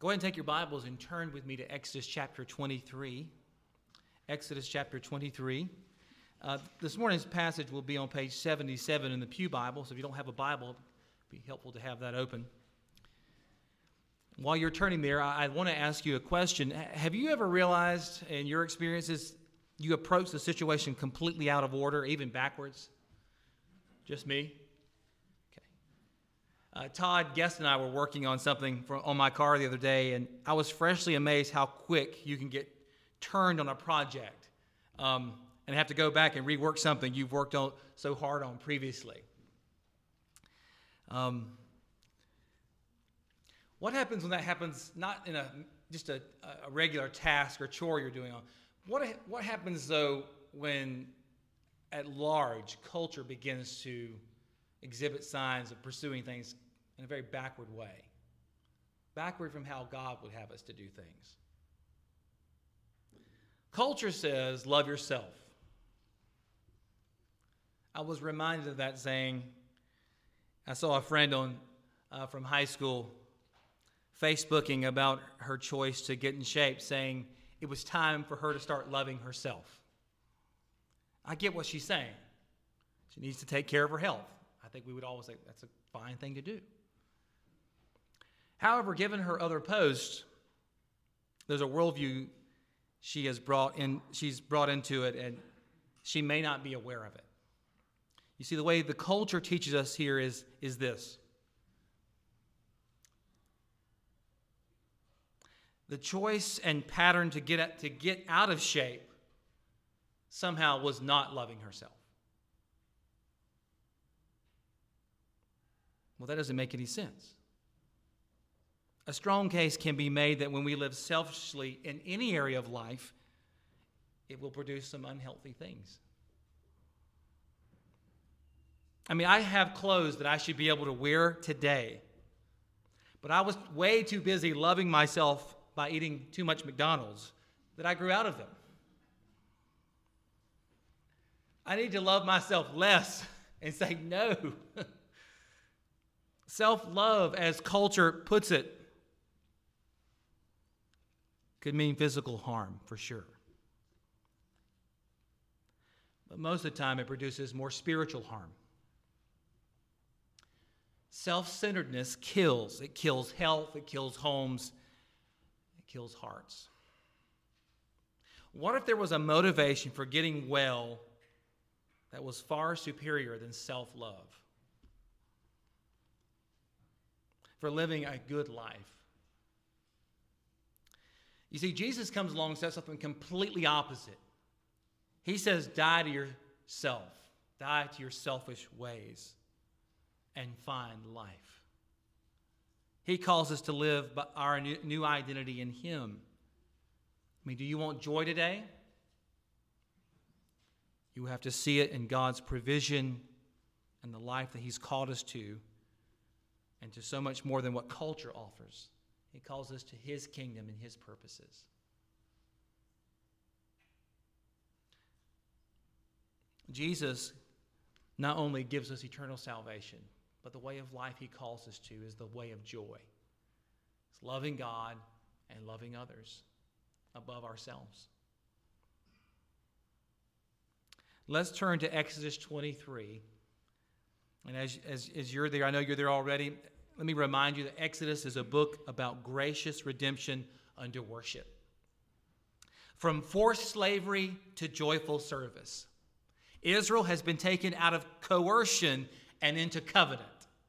Go ahead and take your Bibles and turn with me to Exodus chapter 23. Exodus chapter 23. This morning's passage will be on page 77 in the Pew Bible, so if you don't have a Bible, it'd be helpful to have that open. While you're turning there, I want to ask you a question. Have you ever realized in your experiences you approach the situation completely out of order, even backwards? Just me? Okay. Todd Guest and I were working on something on my car the other day, and I was freshly amazed how quick you can get turned on a project and have to go back and rework something you've worked on so hard on previously. What happens when that happens, not in just a regular task or chore you're doing on? What happens, though, when at large culture begins to exhibit signs of pursuing things in a very backward way? Backward from how God would have us to do things. Culture says, love yourself. I was reminded of that saying. I saw a friend from high school Facebooking about her choice to get in shape, saying it was time for her to start loving herself. I get what she's saying. She needs to take care of her health. I think we would always say that's a fine thing to do. However, given her other posts, there's a worldview she's brought into it, and she may not be aware of it. You see, the way the culture teaches us here is this. The choice and pattern to get out of shape somehow was not loving herself. Well, that doesn't make any sense. A strong case can be made that when we live selfishly in any area of life, it will produce some unhealthy things. I mean, I have clothes that I should be able to wear today, but I was way too busy loving myself by eating too much McDonald's that I grew out of them. I need to love myself less and say no. Self-love, as culture puts it, could mean physical harm for sure. But most of the time it produces more spiritual harm. Self-centeredness kills. It kills health, it kills homes, it kills hearts. What if there was a motivation for getting well that was far superior than self-love? For living a good life. You see, Jesus comes along and says something completely opposite. He says, die to yourself. Die to your selfish ways and find life. He calls us to live our new identity in Him. I mean, do you want joy today? You have to see it in God's provision and the life that He's called us to, and to so much more than what culture offers. He calls us to His kingdom and His purposes. Jesus not only gives us eternal salvation, but the way of life He calls us to is the way of joy. It's loving God and loving others above ourselves. Let's turn to Exodus 23. And as you're there, I know you're there already, let me remind you that Exodus is a book about gracious redemption unto worship. From forced slavery to joyful service. Israel has been taken out of coercion and into covenant.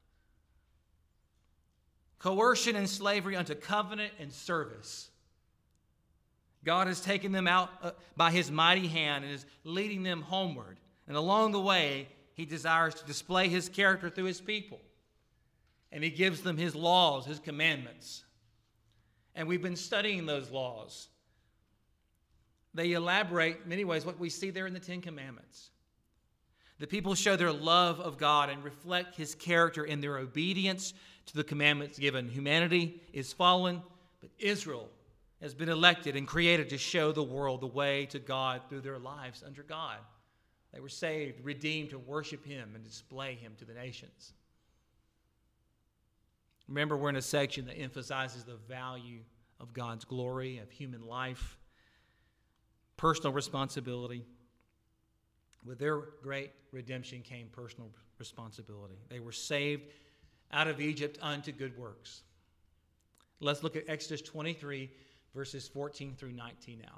Coercion and slavery unto covenant and service. God has taken them out by His mighty hand and is leading them homeward. And along the way, He desires to display His character through His people. And He gives them His laws, His commandments. And we've been studying those laws. They elaborate in many ways what we see there in the Ten Commandments. The people show their love of God and reflect His character in their obedience to the commandments given. Humanity is fallen, but Israel has been elected and created to show the world the way to God through their lives under God. They were saved, redeemed to worship Him and display Him to the nations. Remember, we're in a section that emphasizes the value of God's glory, of human life, personal responsibility. With their great redemption came personal responsibility. They were saved out of Egypt unto good works. Let's look at Exodus 23, verses 14 through 19 now.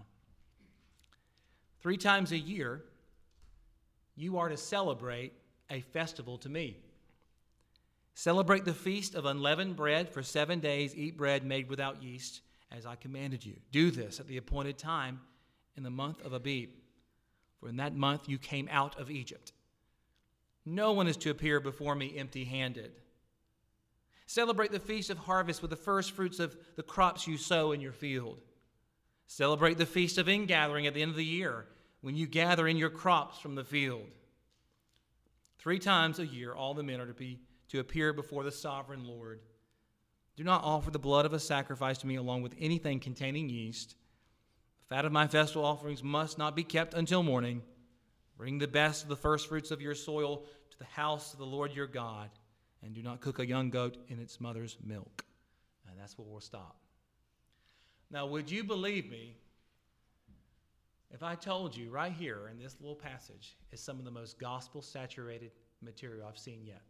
3 times a year, you are to celebrate a festival to me. Celebrate the feast of unleavened bread for 7 days. Eat bread made without yeast, as I commanded you. Do this at the appointed time in the month of Abib, for in that month you came out of Egypt. No one is to appear before me empty-handed. Celebrate the feast of harvest with the first fruits of the crops you sow in your field. Celebrate the feast of ingathering at the end of the year, when you gather in your crops from the field. 3 times a year, all the men are to appear before the sovereign Lord. Do not offer the blood of a sacrifice to me along with anything containing yeast. The fat of my festival offerings must not be kept until morning. Bring the best of the first fruits of your soil to the house of the Lord your God, and do not cook a young goat in its mother's milk. And that's where we'll stop. Now, would you believe me if I told you right here in this little passage is some of the most gospel-saturated material I've seen yet?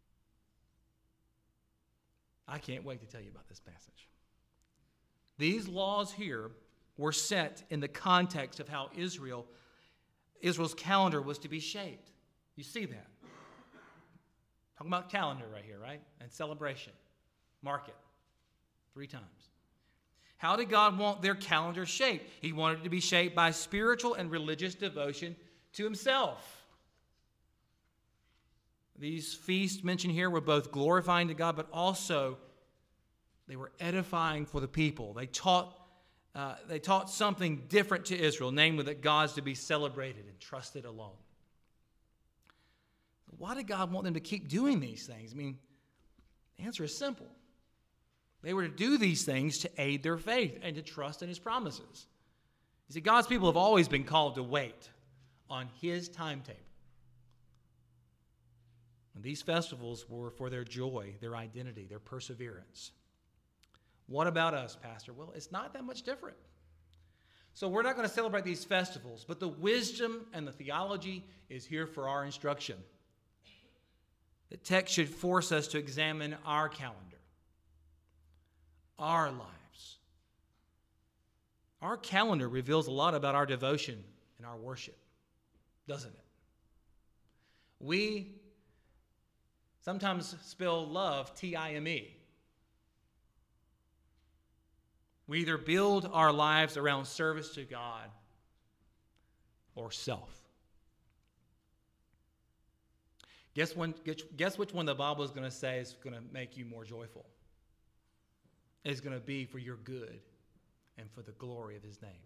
I can't wait to tell you about this passage. These laws here were set in the context of how Israel's calendar was to be shaped. You see that? Talking about calendar right here, right? And celebration. Mark it 3 times. How did God want their calendar shaped? He wanted it to be shaped by spiritual and religious devotion to himself. These feasts mentioned here were both glorifying to God, but also they were edifying for the people. They taught something different to Israel, namely that God's to be celebrated and trusted alone. Why did God want them to keep doing these things? I mean, the answer is simple. They were to do these things to aid their faith and to trust in his promises. You see, God's people have always been called to wait on his timetable. And these festivals were for their joy, their identity, their perseverance. What about us, Pastor? Well, it's not that much different. So we're not going to celebrate these festivals, but the wisdom and the theology is here for our instruction. The text should force us to examine our calendar, our lives. Our calendar reveals a lot about our devotion and our worship, doesn't it? We sometimes spell love T-I-M-E. We either build our lives around service to God or self. Guess which one the Bible is going to say is going to make you more joyful? It's going to be for your good and for the glory of his name.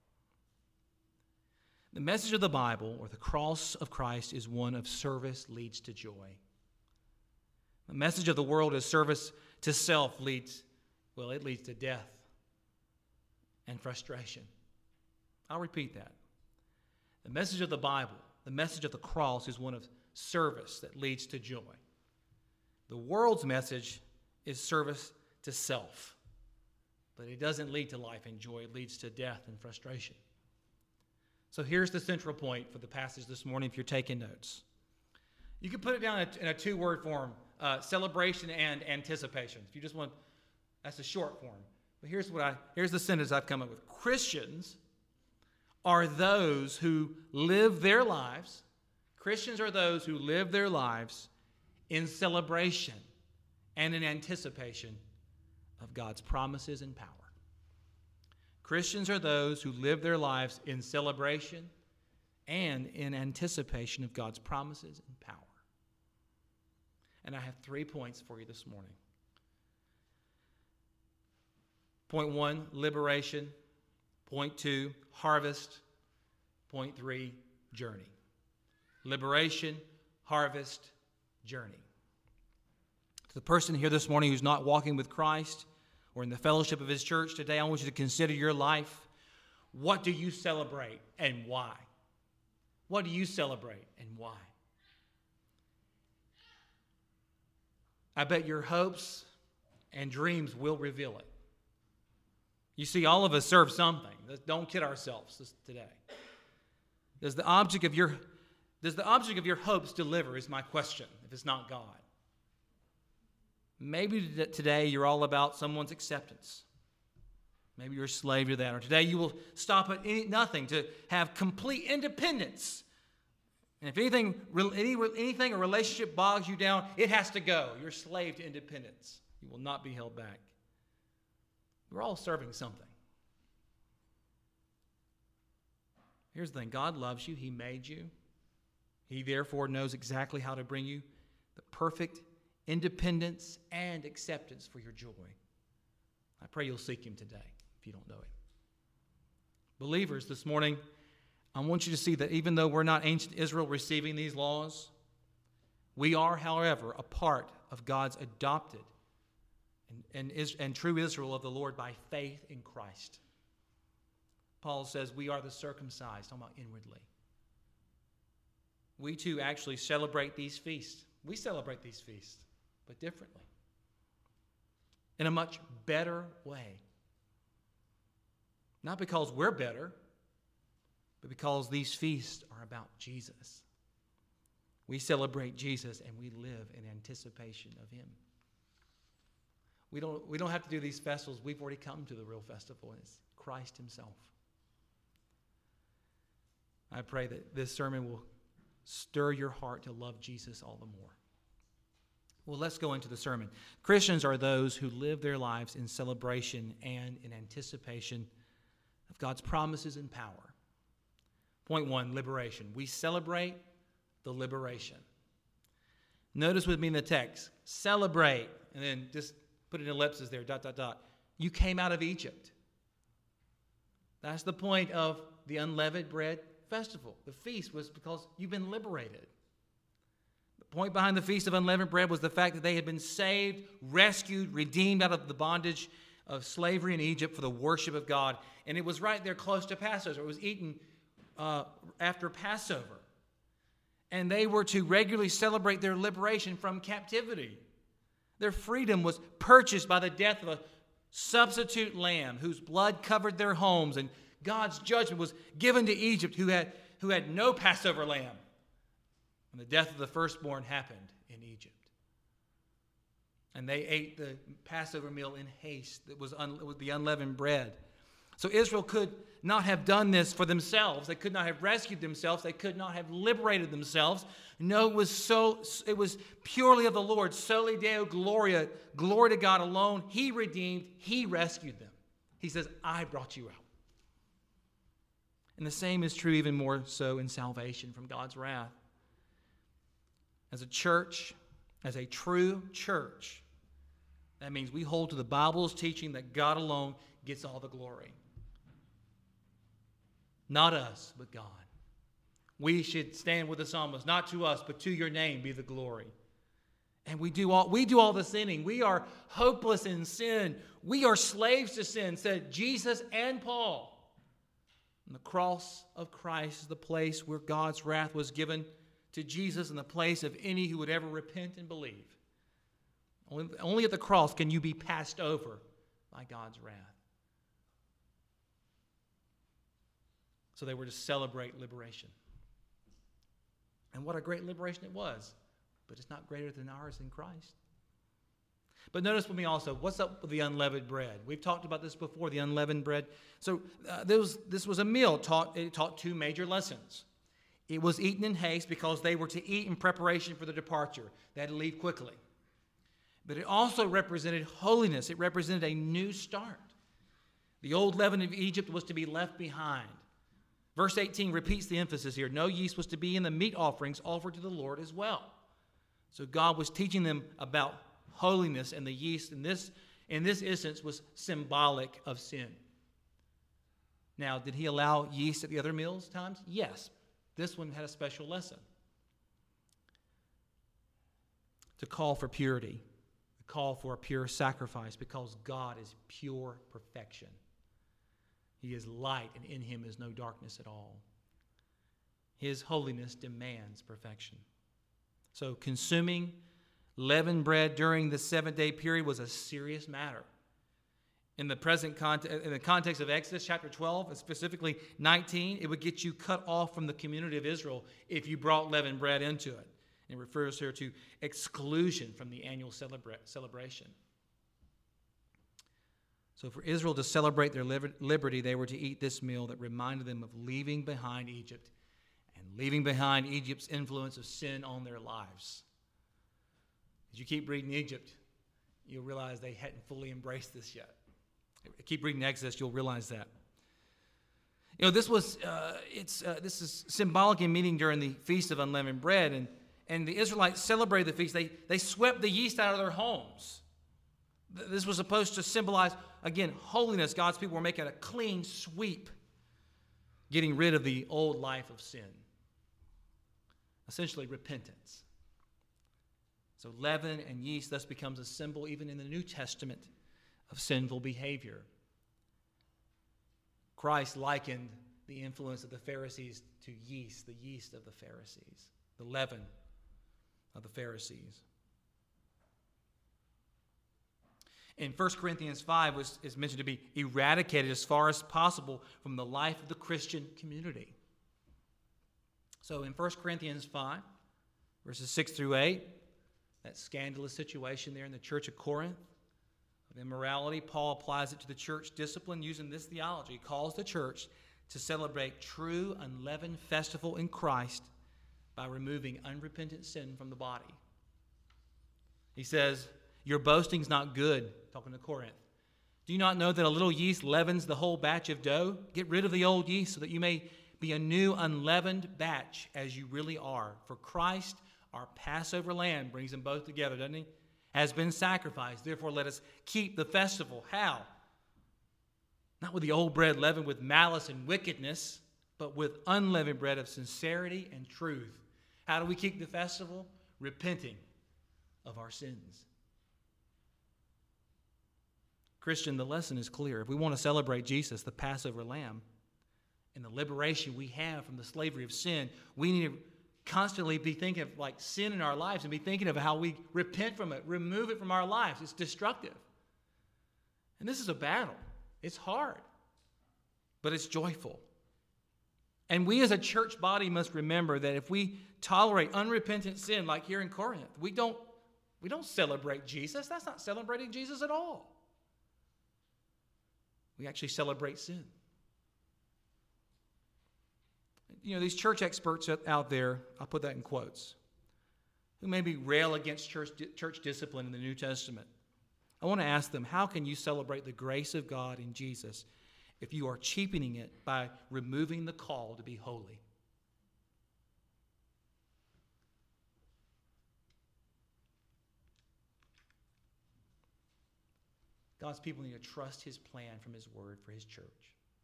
The message of the Bible, or the cross of Christ, is one of service leads to joy. The message of the world is service to self leads to death and frustration. I'll repeat that. The message of the Bible, the message of the cross, is one of service that leads to joy. The world's message is service to self, but it doesn't lead to life and joy. It leads to death and frustration. So here's the central point for the passage this morning if you're taking notes. You can put it down in a 2-word form, celebration and anticipation. If you just want, that's a short form. But here's the sentence I've come up with. Christians are those who live their lives. Christians are those who live their lives in celebration and in anticipation of God's promises and power. Christians are those who live their lives in celebration and in anticipation of God's promises and power. And I have 3 points for you this morning. Point 1, liberation. Point 2, harvest. Point 3, journey. Liberation, harvest, journey. To the person here this morning who's not walking with Christ or in the fellowship of his church today, I want you to consider your life. What do you celebrate and why? What do you celebrate and why? I bet your hopes and dreams will reveal it. You see, all of us serve something. Don't kid ourselves today. Does the object of your hopes deliver is my question, if it's not God. Maybe today you're all about someone's acceptance. Maybe you're a slave to that. Or today you will stop at nothing to have complete independence. And if anything a relationship bogs you down, it has to go. You're a slave to independence. You will not be held back. We're all serving something. Here's the thing. God loves you. He made you. He therefore knows exactly how to bring you the perfect independence and acceptance for your joy. I pray you'll seek Him today if you don't know Him. Believers, this morning, I want you to see that even though we're not ancient Israel receiving these laws, we are, however, a part of God's adopted and true Israel of the Lord by faith in Christ. Paul says we are the circumcised, talking about inwardly. We too actually celebrate these feasts. We celebrate these feasts, but differently. In a much better way. Not because we're better, but because these feasts are about Jesus. We celebrate Jesus and we live in anticipation of Him. We don't have to do these festivals. We've already come to the real festival, and it's Christ Himself. I pray that this sermon will stir your heart to love Jesus all the more. Well, let's go into the sermon. Christians are those who live their lives in celebration and in anticipation of God's promises and power. Point 1, liberation. We celebrate the liberation. Notice with me in the text, celebrate, and then just put an ellipsis there, ... You came out of Egypt. That's the point of the unleavened bread festival. The feast was because you've been liberated. The point behind the Feast of Unleavened Bread was the fact that they had been saved, rescued, redeemed out of the bondage of slavery in Egypt for the worship of God. And it was right there close to Passover. It was eaten after Passover. And they were to regularly celebrate their liberation from captivity. Their freedom was purchased by the death of a substitute lamb whose blood covered their homes, and God's judgment was given to Egypt, who had no Passover lamb. And the death of the firstborn happened in Egypt. And they ate the Passover meal in haste. It was the unleavened bread. So Israel could not have done this for themselves. They could not have rescued themselves. They could not have liberated themselves. No, it was purely of the Lord. Soli Deo Gloria. Glory to God alone. He redeemed. He rescued them. He says, I brought you out. And the same is true even more so in salvation from God's wrath. As a church, as a true church, that means we hold to the Bible's teaching that God alone gets all the glory. Not us, but God. We should stand with the psalmist, not to us, but to your name be the glory. And we do all the sinning. We are hopeless in sin. We are slaves to sin, said Jesus and Paul. And the cross of Christ is the place where God's wrath was given to Jesus in the place of any who would ever repent and believe. Only at the cross can you be passed over by God's wrath. So they were to celebrate liberation. And what a great liberation it was. But it's not greater than ours in Christ. But notice with me also, what's up with the unleavened bread? We've talked about this before, the unleavened bread. So this was a meal. It taught two major lessons. It was eaten in haste because they were to eat in preparation for the departure. They had to leave quickly. But it also represented holiness. It represented a new start. The old leaven of Egypt was to be left behind. Verse 18 repeats the emphasis here. No yeast was to be in the meat offerings offered to the Lord as well. So God was teaching them about holiness, and the yeast in this instance was symbolic of sin. Now, did he allow yeast at the other meals times? Yes. This one had a special lesson. To call for purity. To call for a pure sacrifice, because God is pure perfection. He is light, and in him is no darkness at all. His holiness demands perfection. So consuming Leavened bread during the 7-day period was a serious matter. In the context of Exodus chapter 12, and specifically 19, it would get you cut off from the community of Israel if you brought leavened bread into it. It refers here to exclusion from the annual celebration. So for Israel to celebrate their liberty, they were to eat this meal that reminded them of leaving behind Egypt and leaving behind Egypt's influence of sin on their lives. As you keep reading Egypt, you'll realize they hadn't fully embraced this yet. Keep reading Exodus, you'll realize that. You know, this is symbolic in meaning during the Feast of Unleavened Bread, and the Israelites celebrated the feast. They swept the yeast out of their homes. This was supposed to symbolize, again, holiness. God's people were making a clean sweep, getting rid of the old life of sin. Essentially, repentance. So leaven and yeast thus becomes a symbol, even in the New Testament, of sinful behavior. Christ likened the influence of the Pharisees to yeast, the yeast of the Pharisees, the leaven of the Pharisees. In 1 Corinthians 5 is mentioned to be eradicated as far as possible from the life of the Christian community. So in 1 Corinthians 5, verses 6 through 8, that scandalous situation there in the church of Corinth, of immorality, Paul applies it to the church discipline using this theology. He calls the church to celebrate true unleavened festival in Christ by removing unrepentant sin from the body. He says, your boasting's not good, talking to Corinth. Do you not know that a little yeast leavens the whole batch of dough? Get rid of the old yeast so that you may be a new unleavened batch as you really are. For Christ, our Passover lamb, brings them both together, doesn't he? Has been sacrificed. Therefore, let us keep the festival. How? Not with the old bread leavened with malice and wickedness, but with unleavened bread of sincerity and truth. How do we keep the festival? Repenting of our sins. Christian, the lesson is clear. If we want to celebrate Jesus, the Passover lamb, and the liberation we have from the slavery of sin, we need to constantly be thinking of like sin in our lives and be thinking of how we repent from it, remove it from our lives. It's destructive. And this is a battle. It's hard, but it's joyful. And we as a church body must remember that if we tolerate unrepentant sin like here in Corinth, we don't celebrate Jesus. That's not celebrating Jesus at all. We actually celebrate sin. You know, these church experts out there, I'll put that in quotes, who maybe rail against church discipline in the New Testament. I want to ask them, how can you celebrate the grace of God in Jesus if you are cheapening it by removing the call to be holy? God's people need to trust his plan from his word for his church.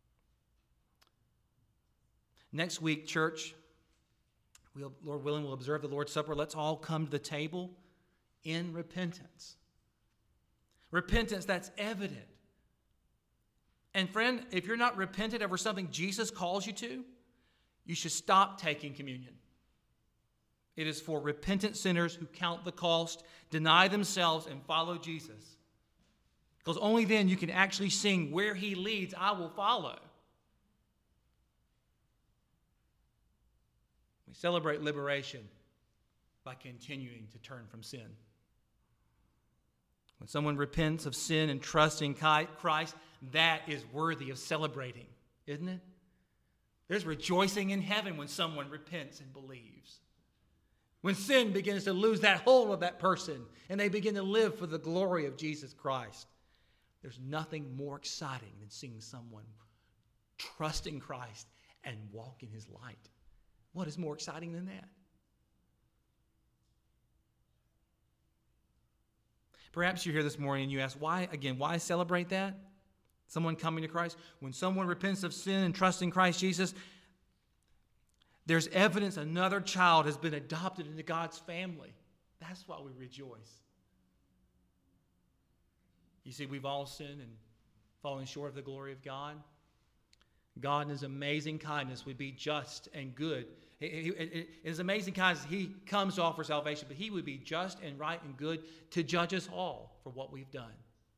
Next week, church, Lord willing, we'll observe the Lord's Supper. Let's all come to the table in repentance. Repentance that's evident. And friend, if you're not repentant over something Jesus calls you to, you should stop taking communion. It is for repentant sinners who count the cost, deny themselves, and follow Jesus. Because only then you can actually sing, where he leads, I will follow. We celebrate liberation by continuing to turn from sin. When someone repents of sin and trusts in Christ, that is worthy of celebrating, isn't it? There's rejoicing in heaven when someone repents and believes. When sin begins to lose that hold of that person and they begin to live for the glory of Jesus Christ. There's nothing more exciting than seeing someone trust in Christ and walk in his light. What is more exciting than that? Perhaps you're here this morning and you ask, why celebrate that? Someone coming to Christ? When someone repents of sin and trusts in Christ Jesus, there's evidence another child has been adopted into God's family. That's why we rejoice. You see, we've all sinned and fallen short of the glory of God. God in his amazing kindness would be just and good It is amazing because he comes to offer salvation, but he would be just and right and good to judge us all for what we've done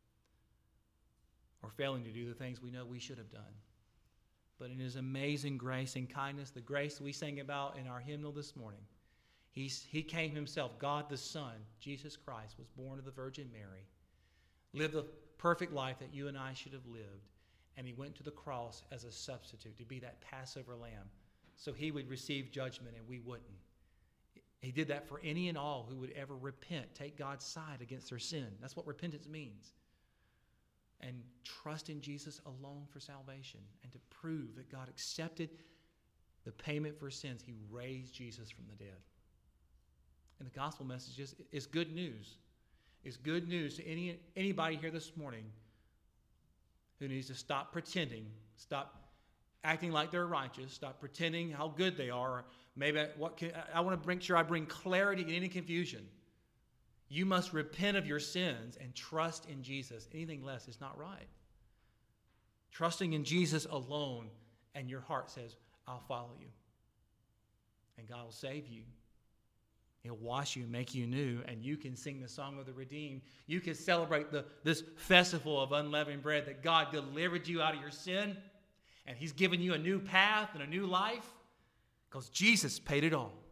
or failing to do the things we know we should have done. But in his amazing grace and kindness, the grace we sang about in our hymnal this morning, he came himself, God the Son, Jesus Christ, was born of the Virgin Mary, lived the perfect life that you and I should have lived, and he went to the cross as a substitute to be that Passover lamb so he would receive judgment and we wouldn't. He did that for any and all who would ever repent, take God's side against their sin. That's what repentance means. And trust in Jesus alone for salvation, and to prove that God accepted the payment for sins. He raised Jesus from the dead. And the gospel message is good news. It's good news to anybody here this morning who needs to stop pretending, stop acting like they're righteous, stop pretending how good they are. Or maybe I want to make sure I bring clarity in any confusion. You must repent of your sins and trust in Jesus. Anything less is not right. Trusting in Jesus alone, and your heart says, I'll follow you. And God will save you. He'll wash you, make you new, and you can sing the song of the redeemed. You can celebrate this festival of unleavened bread that God delivered you out of your sin, and he's given you a new path and a new life because Jesus paid it all.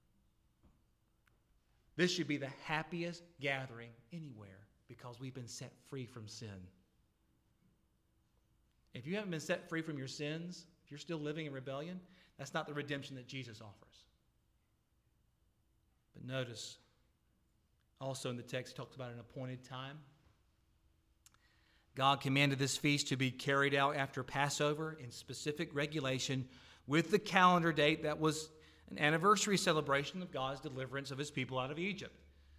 This should be the happiest gathering anywhere because we've been set free from sin. If you haven't been set free from your sins, if you're still living in rebellion, that's not the redemption that Jesus offers. But notice, also in the text, it talks about an appointed time. God commanded this feast to be carried out after Passover in specific regulation with the calendar date that was an anniversary celebration of God's deliverance of his people out of Egypt.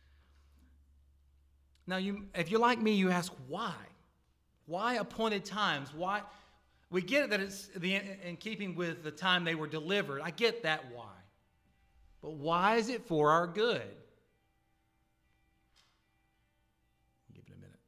Now, if you're like me, you ask, why? Why appointed times? Why? We get it that it's in keeping with the time they were delivered. I get that why. But why is it for our good? Give it a minute.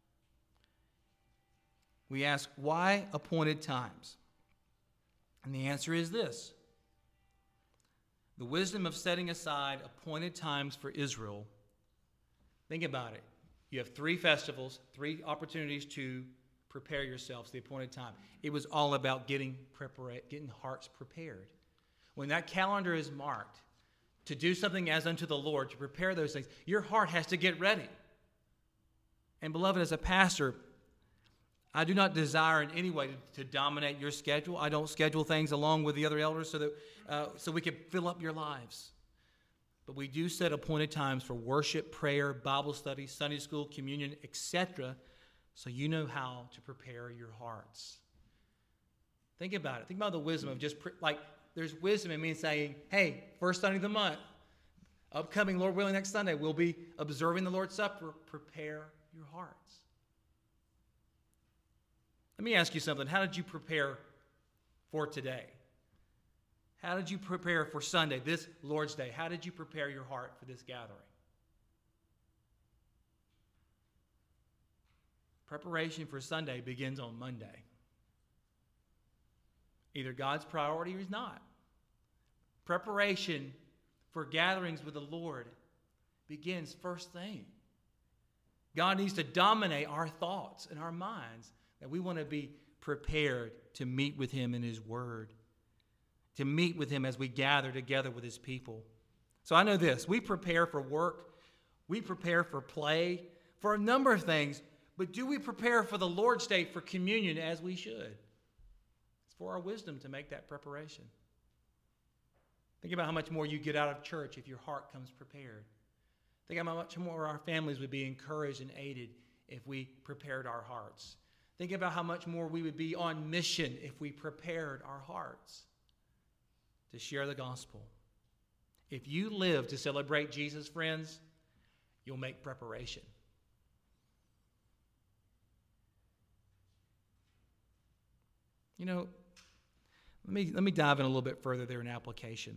We ask, why appointed times? And the answer is this. The wisdom of setting aside appointed times for Israel. Think about it. You have 3 festivals, 3 opportunities to prepare yourselves, the appointed time. It was all about getting hearts prepared. When that calendar is marked to do something as unto the Lord, to prepare those things, your heart has to get ready. And beloved, as a pastor, I do not desire in any way to dominate your schedule. I don't schedule things along with the other elders so we can fill up your lives. But we do set appointed times for worship, prayer, Bible study, Sunday school, communion, etc., so you know how to prepare your hearts. Think about it. Think about the wisdom of there's wisdom in me saying, hey, first Sunday of the month, upcoming, Lord willing, next Sunday, we'll be observing the Lord's Supper. Prepare your hearts. Let me ask you something. How did you prepare for today? How did you prepare for Sunday, this Lord's Day? How did you prepare your heart for this gathering? Preparation for Sunday begins on Monday. Either God's priority or he's not. Preparation for gatherings with the Lord begins first thing. God needs to dominate our thoughts and our minds, that we want to be prepared to meet with him in his word, to meet with him as we gather together with his people. So I know this. We prepare for work. We prepare for play, for a number of things. But do we prepare for the Lord's Day, for communion, as we should? It's for our wisdom to make that preparation. Think about how much more you get out of church if your heart comes prepared. Think about how much more our families would be encouraged and aided if we prepared our hearts. Think about how much more we would be on mission if we prepared our hearts to share the gospel. If you live to celebrate Jesus, friends, you'll make preparation. You know, let me dive in a little bit further there in application.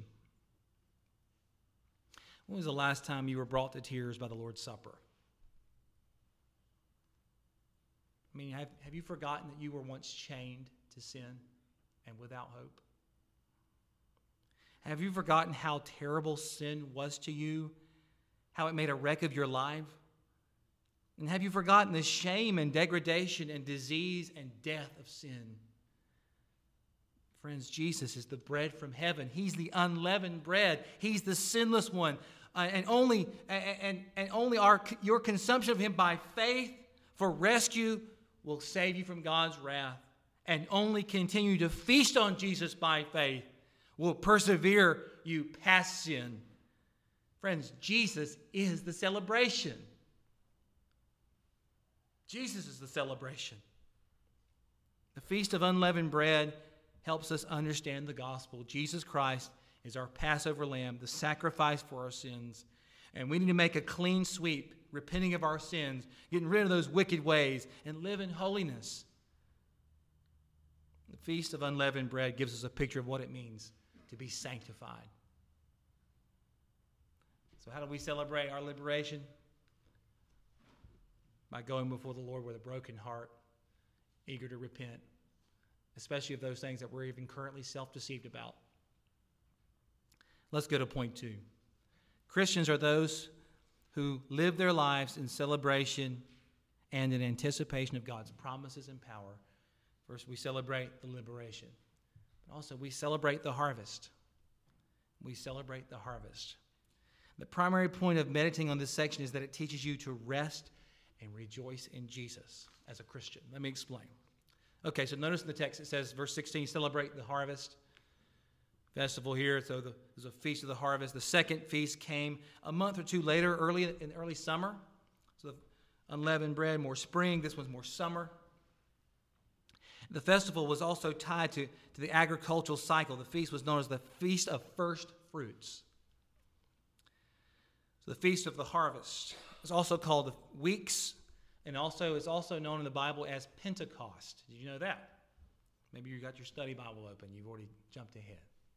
When was the last time you were brought to tears by the Lord's Supper? I mean, have you forgotten that you were once chained to sin and without hope? Have you forgotten how terrible sin was to you? How it made a wreck of your life? And have you forgotten the shame and degradation and disease and death of sin? Friends, Jesus is the bread from heaven. He's the unleavened bread. He's the sinless one. And only your consumption of him by faith for rescue will save you from God's wrath. And only continue to feast on Jesus by faith will persevere you past sin. Friends, Jesus is the celebration. Jesus is the celebration. The Feast of Unleavened Bread helps us understand the gospel. Jesus Christ is our Passover lamb, the sacrifice for our sins. And we need to make a clean sweep, repenting of our sins, getting rid of those wicked ways, and live in holiness. The Feast of Unleavened Bread gives us a picture of what it means to be sanctified. So how do we celebrate our liberation? By going before the Lord with a broken heart, eager to repent, especially of those things that we're even currently self-deceived about. Let's go to point 2. Christians are those who live their lives in celebration and in anticipation of God's promises and power. First, we celebrate the liberation. But also, we celebrate the harvest. We celebrate the harvest. The primary point of meditating on this section is that it teaches you to rest and rejoice in Jesus as a Christian. Let me explain. Okay, so notice in the text it says, verse 16, celebrate the harvest festival here. So there's a feast of the harvest. The second feast came a month or two later, early summer. So the unleavened bread, more spring. This one's more summer. The festival was also tied to the agricultural cycle. The feast was known as the Feast of First Fruits. So the Feast of the Harvest is also called the Weeks, and also is also known in the Bible as Pentecost. Did you know that? Maybe you got your study Bible open. You've already jumped ahead.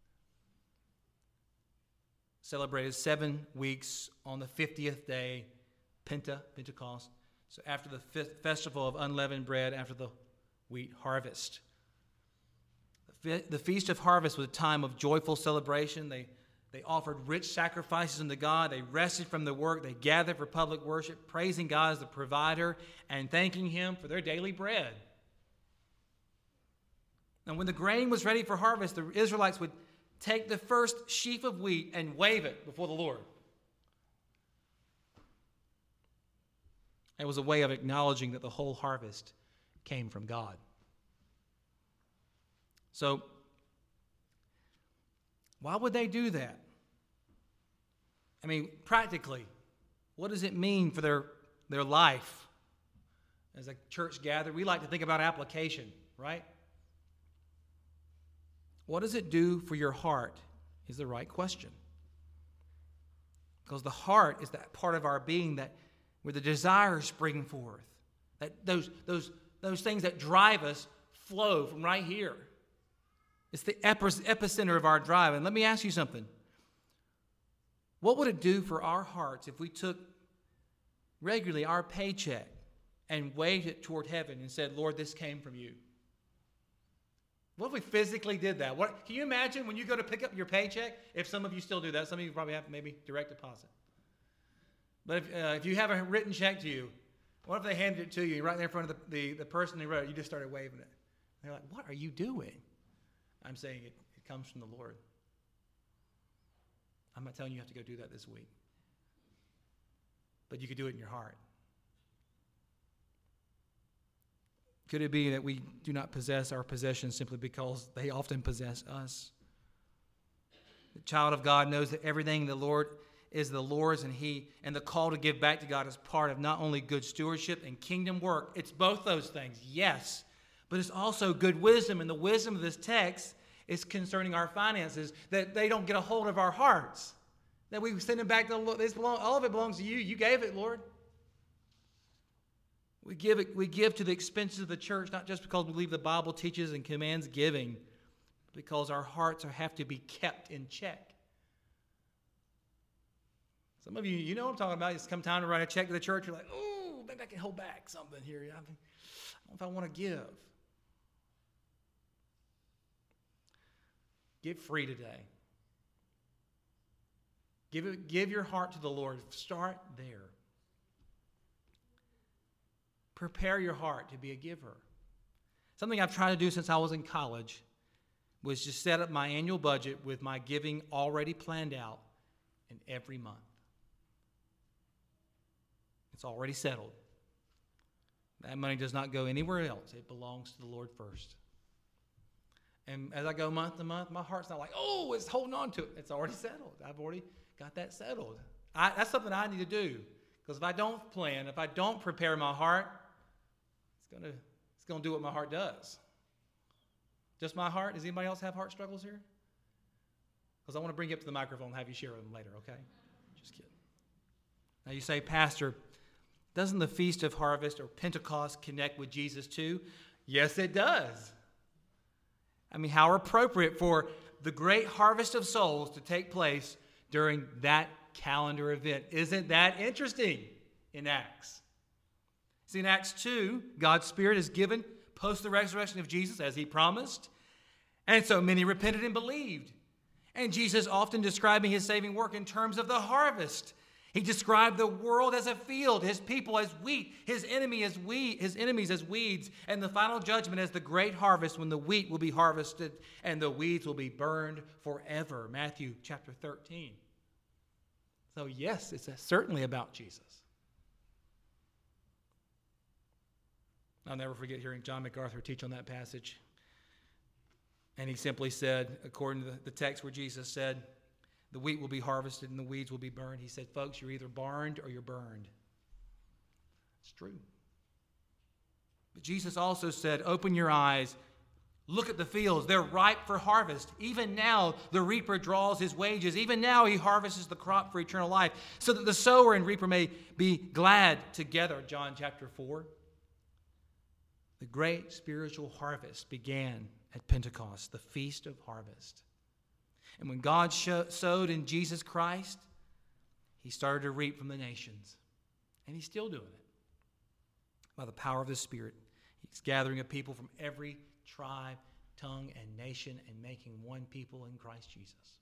Celebrated 7 weeks on the 50th day, Pentecost. So after the festival of unleavened bread, after the wheat harvest. The Feast of Harvest was a time of joyful celebration. They offered rich sacrifices unto God. They rested from the work. They gathered for public worship, praising God as the provider and thanking him for their daily bread. And when the grain was ready for harvest, the Israelites would take the first sheaf of wheat and wave it before the Lord. It was a way of acknowledging that the whole harvest came from God. So, why would they do that? I mean, practically, what does it mean for their life? As a church gathered, we like to think about application, right? What does it do for your heart is the right question. Because the heart is that part of our being where the desires spring forth. That those things that drive us flow from right here. It's the epicenter of our drive. And let me ask you something. What would it do for our hearts if we took regularly our paycheck and waved it toward heaven and said, Lord, this came from you? What if we physically did that? Can you imagine when you go to pick up your paycheck? If some of you still do that, some of you probably have maybe direct deposit. But if you have a written check to you, what if they handed it to you right there in front of the person who wrote it? You just started waving it. They're like, what are you doing? I'm saying it comes from the Lord. I'm not telling you have to go do that this week. But you could do it in your heart. Could it be that we do not possess our possessions simply because they often possess us? The child of God knows that everything the Lord is the Lord's, and the call to give back to God is part of not only good stewardship and kingdom work. It's both those things, yes, but it's also good wisdom, and the wisdom of this text is concerning our finances, that they don't get a hold of our hearts, that we send them back to the Lord. All of it belongs to you. You gave it, Lord. We give to the expenses of the church, not just because we believe the Bible teaches and commands giving, but because our hearts have to be kept in check. Some of you, you know what I'm talking about. It's come time to write a check to the church. You're like, oh, maybe I can hold back something here. I don't know if I want to give. Give free today. Give your heart to the Lord. Start there. Prepare your heart to be a giver. Something I've tried to do since I was in college was just set up my annual budget with my giving already planned out in every month. It's already settled. That money does not go anywhere else. It belongs to the Lord first. And as I go month to month, my heart's not like, oh, it's holding on to it. It's already settled. I've already got that settled. That's something I need to do. Because if I don't plan, if I don't prepare my heart, it's gonna do what my heart does. Just my heart? Does anybody else have heart struggles here? Because I want to bring you up to the microphone and have you share them later, okay? Just kidding. Now you say, Pastor, doesn't the Feast of Harvest or Pentecost connect with Jesus too? Yes, it does. I mean, how appropriate for the great harvest of souls to take place during that calendar event. Isn't that interesting in Acts? See, in Acts 2, God's Spirit is given post the resurrection of Jesus as he promised. And so many repented and believed. And Jesus often describing his saving work in terms of the harvest. He described the world as a field, his people as wheat, his enemies as weeds, and the final judgment as the great harvest when the wheat will be harvested and the weeds will be burned forever. Matthew chapter 13. So yes, it's certainly about Jesus. I'll never forget hearing John MacArthur teach on that passage. And he simply said, according to the text where Jesus said, the wheat will be harvested and the weeds will be burned. He said, folks, you're either barned or you're burned. It's true. But Jesus also said, open your eyes, look at the fields. They're ripe for harvest. Even now, the reaper draws his wages. Even now, he harvests the crop for eternal life so that the sower and reaper may be glad together. John chapter 4. The great spiritual harvest began at Pentecost, the Feast of Harvest. And when God sowed in Jesus Christ, he started to reap from the nations. And he's still doing it. By the power of the Spirit, he's gathering a people from every tribe, tongue, and nation and making one people in Christ Jesus.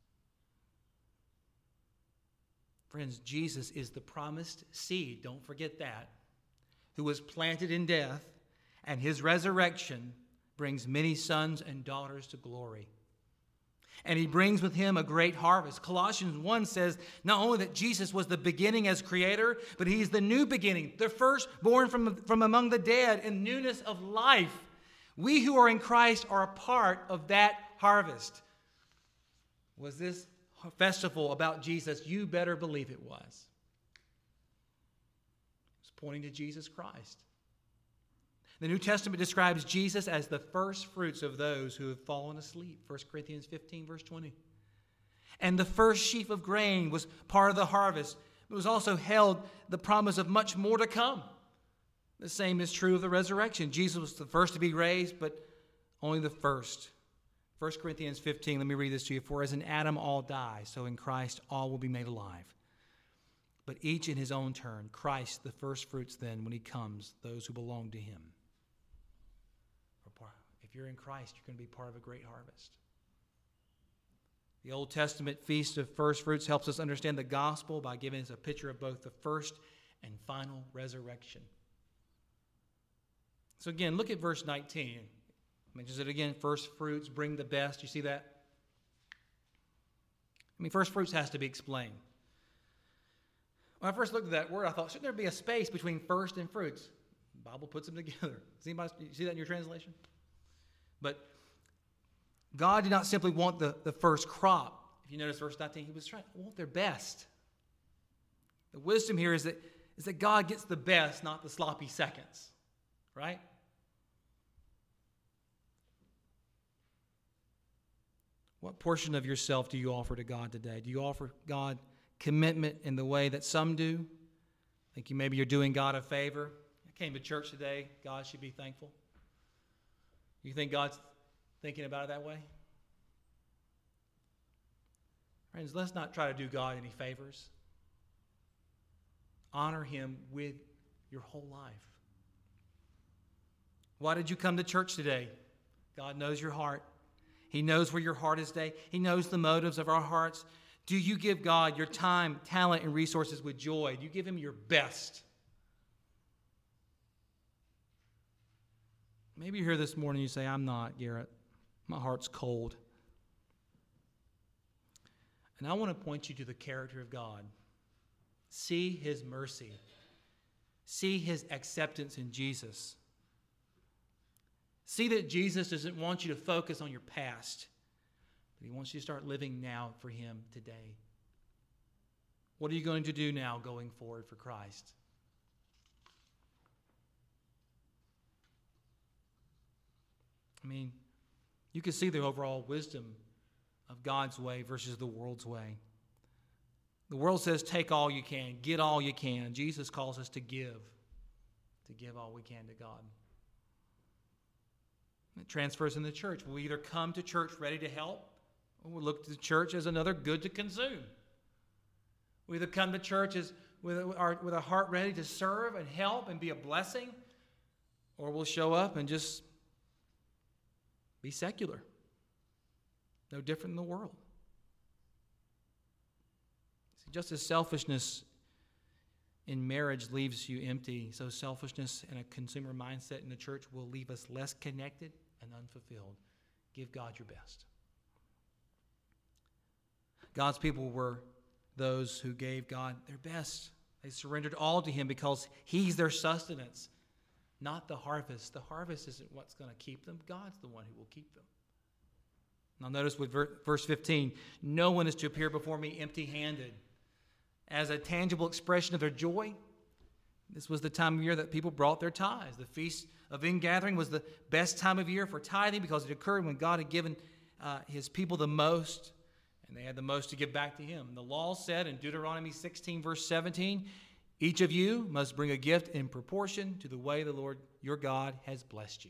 Friends, Jesus is the promised seed, don't forget that, who was planted in death, and his resurrection brings many sons and daughters to glory. And he brings with him a great harvest. Colossians 1 says not only that Jesus was the beginning as creator, but he's the new beginning, the firstborn from among the dead in newness of life. We who are in Christ are a part of that harvest. Was this festival about Jesus? You better believe it was. It's pointing to Jesus Christ. The New Testament describes Jesus as the first fruits of those who have fallen asleep. 1 Corinthians 15, verse 20. And the first sheaf of grain was part of the harvest. It was also held the promise of much more to come. The same is true of the resurrection. Jesus was the first to be raised, but only the first. 1 Corinthians 15, let me read this to you. For as in Adam all die, so in Christ all will be made alive. But each in his own turn. Christ the first fruits then, when he comes, those who belong to him. If you're in Christ, you're going to be part of a great harvest. The Old Testament Feast of First Fruits helps us understand the gospel by giving us a picture of both the first and final resurrection. So again, look at verse 19. It mentions it again, first fruits bring the best. You see that? I mean, first fruits has to be explained. When I first looked at that word, I thought, shouldn't there be a space between first and fruits? The Bible puts them together. Does anybody see that in your translation? But God did not simply want the first crop. If you notice verse 19, he was trying to want their best. The wisdom here is that God gets the best, not the sloppy seconds. Right? What portion of yourself do you offer to God today? Do you offer God commitment in the way that some do? Think maybe you're doing God a favor? I came to church today. God should be thankful. You think God's thinking about it that way? Friends, let's not try to do God any favors. Honor him with your whole life. Why did you come to church today? God knows your heart. He knows where your heart is today. He knows the motives of our hearts. Do you give God your time, talent, and resources with joy? Do you give him your best? Maybe you're here this morning and you say, I'm not, Garrett. My heart's cold. And I want to point you to the character of God. See his mercy. See his acceptance in Jesus. See that Jesus doesn't want you to focus on your past, but he wants you to start living now for him today. What are you going to do now going forward for Christ? I mean, you can see the overall wisdom of God's way versus the world's way. The world says, take all you can, get all you can. Jesus calls us to give all we can to God. It transfers in the church. We either come to church ready to help, or we look to the church as another good to consume. We either come to church with a heart ready to serve and help and be a blessing, or we'll show up and just be secular. No different than the world. See, just as selfishness in marriage leaves you empty, so selfishness and a consumer mindset in the church will leave us less connected and unfulfilled. Give God your best. God's people were those who gave God their best. They surrendered all to him because he's their sustenance, not the harvest. The harvest isn't what's going to keep them. God's the one who will keep them. Now notice with verse 15, no one is to appear before me empty-handed. As a tangible expression of their joy, this was the time of year that people brought their tithes. The Feast of Ingathering was the best time of year for tithing because it occurred when God had given his people the most, and they had the most to give back to him. The law said in Deuteronomy 16, verse 17, each of you must bring a gift in proportion to the way the Lord your God has blessed you.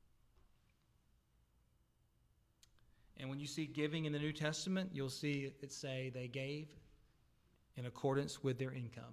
And when you see giving in the New Testament, you'll see it say they gave in accordance with their income.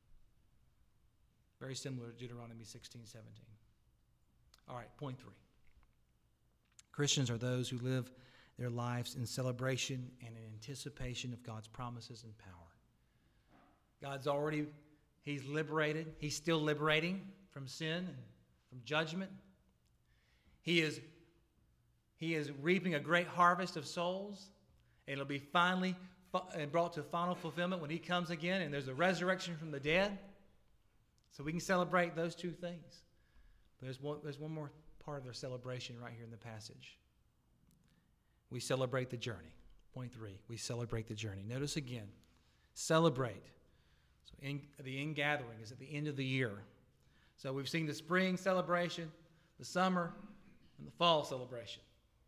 Very similar to Deuteronomy 16, 17. All right, point 3. Christians are those who live their lives in celebration and in anticipation of God's promises and power. He's liberated. He's still liberating from sin and from judgment. He is reaping a great harvest of souls. It'll be finally brought to final fulfillment when he comes again and there's a resurrection from the dead. So we can celebrate those two things. But there's one more part of their celebration right here in the passage. We celebrate the journey. Point 3, we celebrate the journey. Notice again, celebrate. So the ingathering is at the end of the year. So we've seen the spring celebration, the summer, and the fall celebration.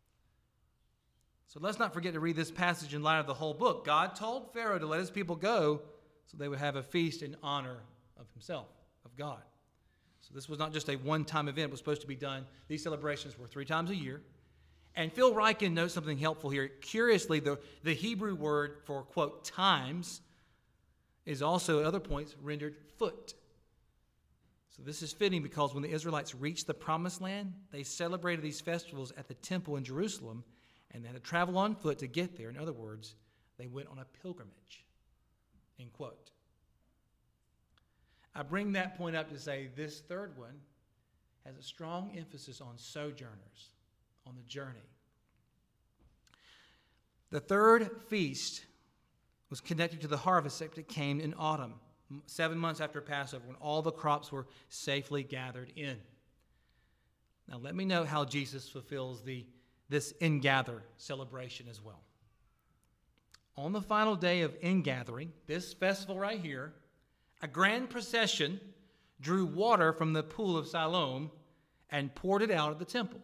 So let's not forget to read this passage in light of the whole book. God told Pharaoh to let his people go so they would have a feast in honor of himself, of God. So this was not just a one-time event. It was supposed to be done. These celebrations were 3 times a year. And Phil Ryken notes something helpful here. Curiously, the Hebrew word for, quote, times is also at other points rendered foot. So this is fitting because when the Israelites reached the Promised Land, they celebrated these festivals at the temple in Jerusalem, and they had to travel on foot to get there. In other words, they went on a pilgrimage, end quote. I bring that point up to say this third one has a strong emphasis on sojourners, on the journey. The third feast was connected to the harvest that came in autumn, 7 months after Passover, when all the crops were safely gathered in. Now let me know how Jesus fulfills this ingather celebration as well. On the final day of ingathering, this festival right here, a grand procession drew water from the pool of Siloam and poured it out of the temple.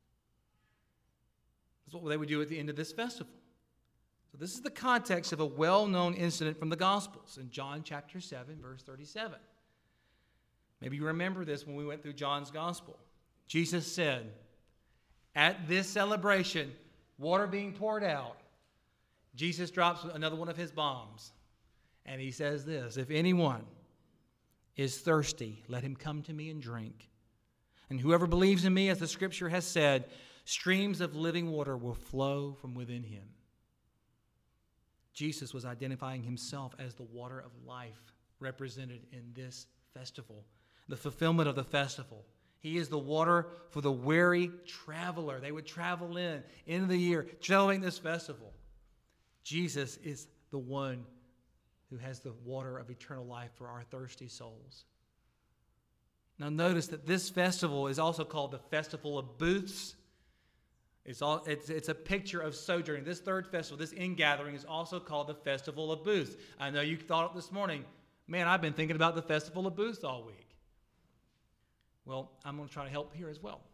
That's what they would do at the end of this festival. So this is the context of a well-known incident from the Gospels in John chapter 7, verse 37. Maybe you remember this when we went through John's Gospel. Jesus said, at this celebration, water being poured out, Jesus drops another one of his bombs. And he says this, if anyone is thirsty, let him come to me and drink. And whoever believes in me, as the scripture has said, streams of living water will flow from within him. Jesus was identifying himself as the water of life represented in this festival, the fulfillment of the festival. He is the water for the weary traveler. They would travel into the year, celebrating this festival. Jesus is the one who has the water of eternal life for our thirsty souls. Now notice that this festival is also called the Festival of Booths. It's a picture of sojourning. This third festival, this ingathering, is also called the Festival of Booths. I know you thought it this morning, man, I've been thinking about the Festival of Booths all week. Well, I'm going to try to help here as well.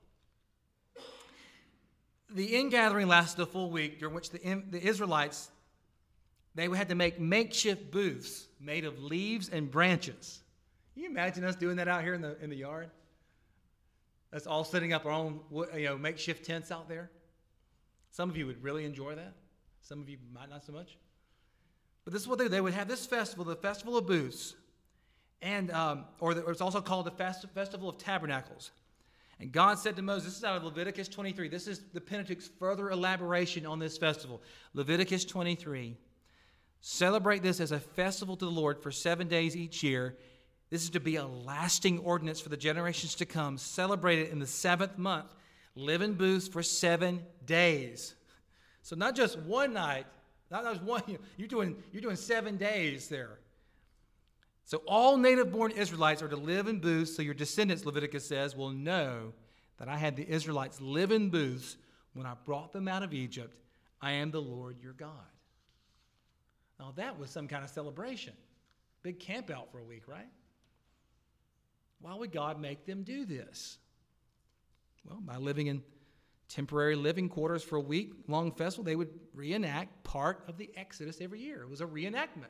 The ingathering lasted a full week, during which the Israelites, they had to make makeshift booths made of leaves and branches. Can you imagine us doing that out here in the yard? Us all setting up our own makeshift tents out there. Some of you would really enjoy that. Some of you might not so much. But this is what they would have this festival, the Festival of Booths, and it's also called the Festival of Tabernacles. And God said to Moses, this is out of Leviticus 23. This is the Pentateuch's further elaboration on this festival. Leviticus 23. Celebrate this as a festival to the Lord for 7 days each year. This is to be a lasting ordinance for the generations to come. Celebrate it in the 7th month. Live in booths for 7 days. So not just one night, not just one. You're doing 7 days there. So all native-born Israelites are to live in booths, so your descendants, Leviticus says, will know that I had the Israelites live in booths when I brought them out of Egypt. I am the Lord your God. Now that was some kind of celebration. Big camp out for a week, right? Why would God make them do this? Well, by living in temporary living quarters for a week-long festival, they would reenact part of the Exodus every year. It was a reenactment.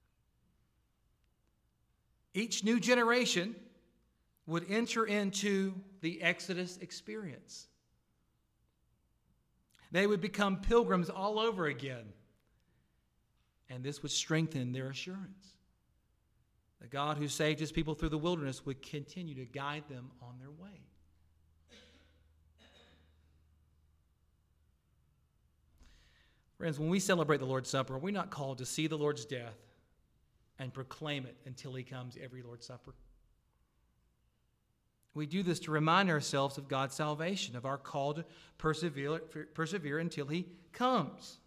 Each new generation would enter into the Exodus experience. They would become pilgrims all over again. And this would strengthen their assurance. The God who saved his people through the wilderness would continue to guide them on their way. Friends, when we celebrate the Lord's Supper, are we not called to see the Lord's death and proclaim it until he comes every Lord's Supper? We do this to remind ourselves of God's salvation, of our call to persevere until he comes.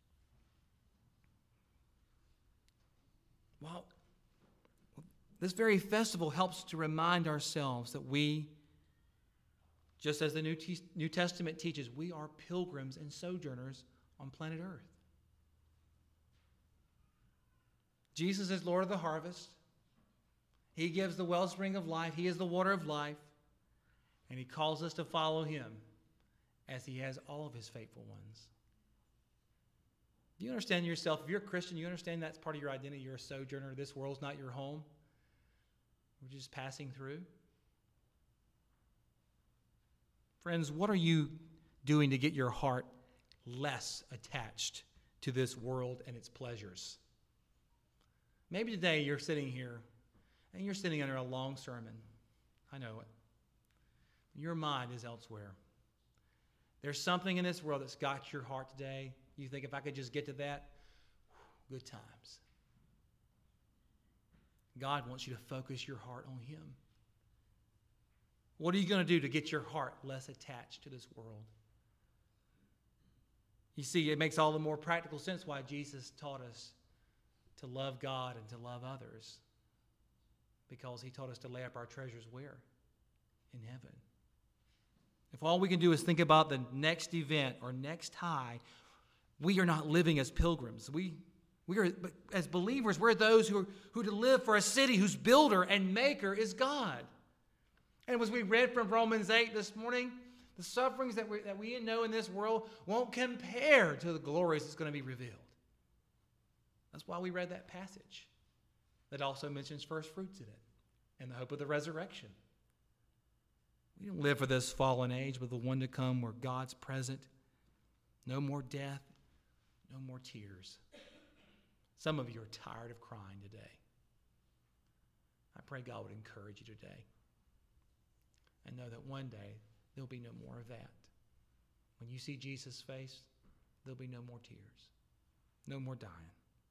Well, this very festival helps to remind ourselves that we, just as the New Testament teaches, we are pilgrims and sojourners on planet Earth. Jesus is Lord of the harvest. He gives the wellspring of life. He is the water of life. And he calls us to follow him as he has all of his faithful ones. Do you understand yourself? If you're a Christian, you understand that's part of your identity. You're a sojourner. This world's not your home. We're just passing through. Friends, what are you doing to get your heart less attached to this world and its pleasures? Maybe today you're sitting here and you're sitting under a long sermon. I know it. Your mind is elsewhere. There's something in this world that's got your heart today. You think, if I could just get to that, good times. God wants you to focus your heart on him. What are you going to do to get your heart less attached to this world? You see, it makes all the more practical sense why Jesus taught us to love God and to love others. Because he taught us to lay up our treasures where? In heaven. If all we can do is think about the next event or next high, we are not living as pilgrims. We are, as believers, we're those who to live for a city whose builder and maker is God. And as we read from Romans 8 this morning, the sufferings that we know in this world won't compare to the glories that's going to be revealed. That's why we read that passage that also mentions first fruits in it and the hope of the resurrection. We don't live for this fallen age, but the one to come where God's present. No more death, no more tears. Some of you are tired of crying today. I pray God would encourage you today. And know that one day there'll be no more of that. When you see Jesus' face, there'll be no more tears, no more dying.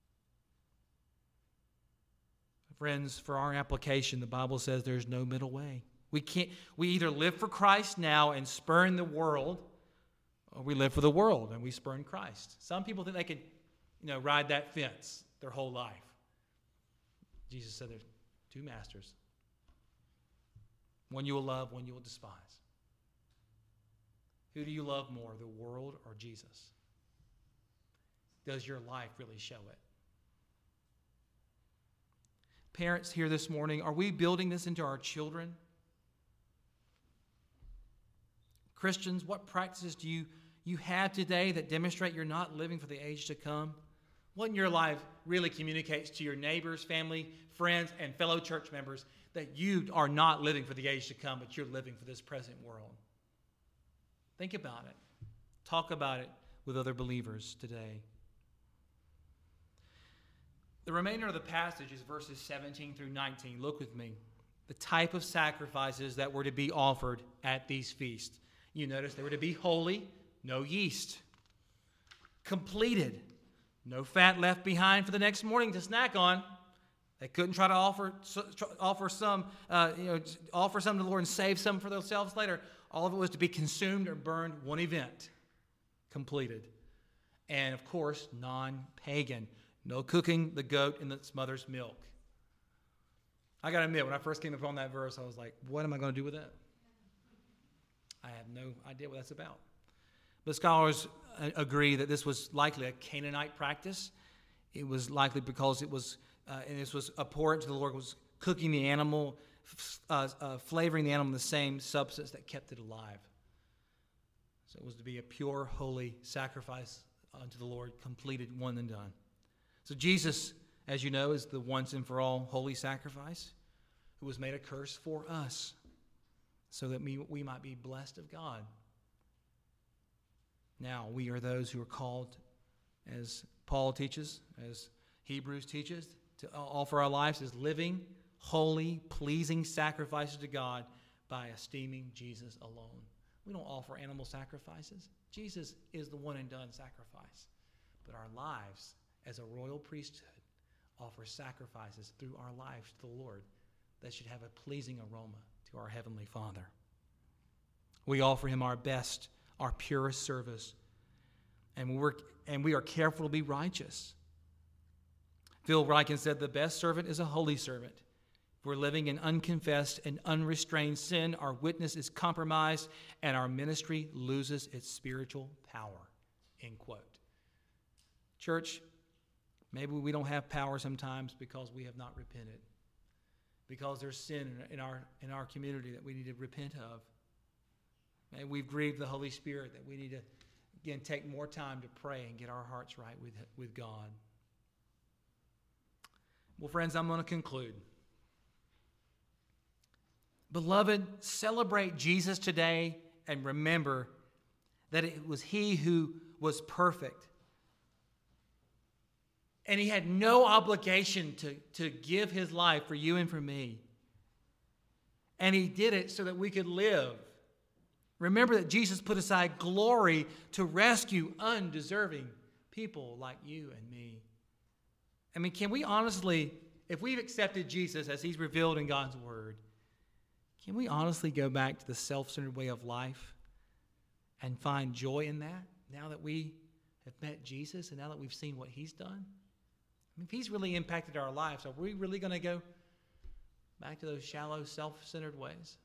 Friends, for our application, the Bible says there's no middle way. We either live for Christ now and spurn the world, or we live for the world and we spurn Christ. Some people think they can, ride that fence their whole life. Jesus said there's two masters. One you will love, one you will despise. Who do you love more, the world or Jesus? Does your life really show it? Parents here this morning, are we building this into our children? Christians, what practices do you have today that demonstrate you're not living for the age to come? What in your life really communicates to your neighbors, family, friends, and fellow church members that you are not living for the age to come, but you're living for this present world? Think about it. Talk about it with other believers today. The remainder of the passage is verses 17 through 19. Look with me. The type of sacrifices that were to be offered at these feasts. You notice they were to be holy, no yeast. Completed, no fat left behind for the next morning to snack on. They couldn't try to offer some to the Lord and save some for themselves later. All of it was to be consumed or burned, one event completed. And of course, non-pagan. No cooking the goat in its mother's milk. I got to admit, when I first came upon that verse, I was like, what am I going to do with that? I have no idea what that's about. But scholars agree that this was likely a Canaanite practice. It was likely because it was, and this was abhorrent to the Lord, was cooking the animal, flavoring the animal in the same substance that kept it alive. So it was to be a pure, holy sacrifice unto the Lord, completed, one and done. So Jesus, as you know, is the once and for all holy sacrifice who was made a curse for us so that we might be blessed of God. Now, we are those who are called, as Paul teaches, as Hebrews teaches, to offer our lives as living, holy, pleasing sacrifices to God by esteeming Jesus alone. We don't offer animal sacrifices. Jesus is the one and done sacrifice. But our lives, as a royal priesthood, offer sacrifices through our lives to the Lord that should have a pleasing aroma to our Heavenly Father. We offer Him our best, our purest service, and we are careful to be righteous. Phil Ryken said, the best servant is a holy servant. If we're living in unconfessed and unrestrained sin, our witness is compromised and our ministry loses its spiritual power. End quote. Church, maybe we don't have power sometimes because we have not repented. Because there's sin in our community that we need to repent of. And we've grieved the Holy Spirit that we need to, again, take more time to pray and get our hearts right with God. Well, friends, I'm going to conclude. Beloved, celebrate Jesus today and remember that it was He who was perfect. And He had no obligation to give His life for you and for me. And He did it so that we could live. Remember that Jesus put aside glory to rescue undeserving people like you and me. I mean, can we honestly, if we've accepted Jesus as He's revealed in God's Word, can we honestly go back to the self-centered way of life and find joy in that now that we have met Jesus and now that we've seen what He's done? I mean, if He's really impacted our lives, are we really going to go back to those shallow, self-centered ways?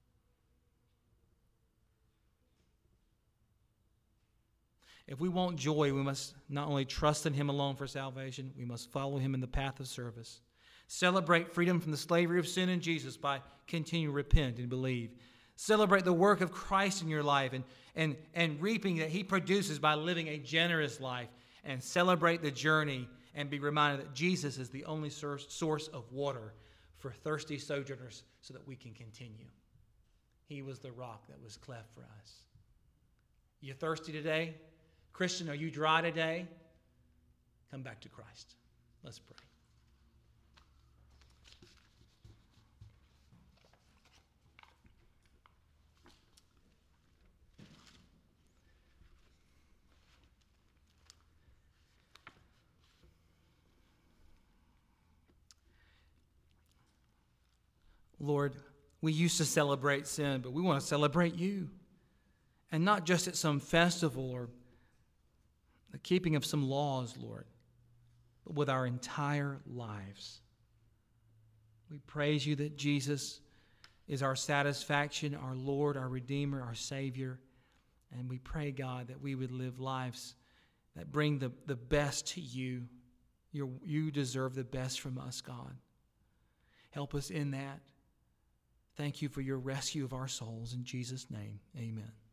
If we want joy, we must not only trust in Him alone for salvation, we must follow Him in the path of service. Celebrate freedom from the slavery of sin in Jesus by continuing to repent and believe. Celebrate the work of Christ in your life and reaping that He produces by living a generous life. And celebrate the journey and be reminded that Jesus is the only source of water for thirsty sojourners so that we can continue. He was the rock that was cleft for us. You thirsty today? Christian, are you dry today? Come back to Christ. Let's pray. Lord, we used to celebrate sin, but we want to celebrate you. And not just at some festival or the keeping of some laws, Lord, but with our entire lives. We praise you that Jesus is our satisfaction, our Lord, our Redeemer, our Savior. And we pray, God, that we would live lives that bring the best to you. You deserve the best from us, God. Help us in that. Thank you for your rescue of our souls. In Jesus' name, amen.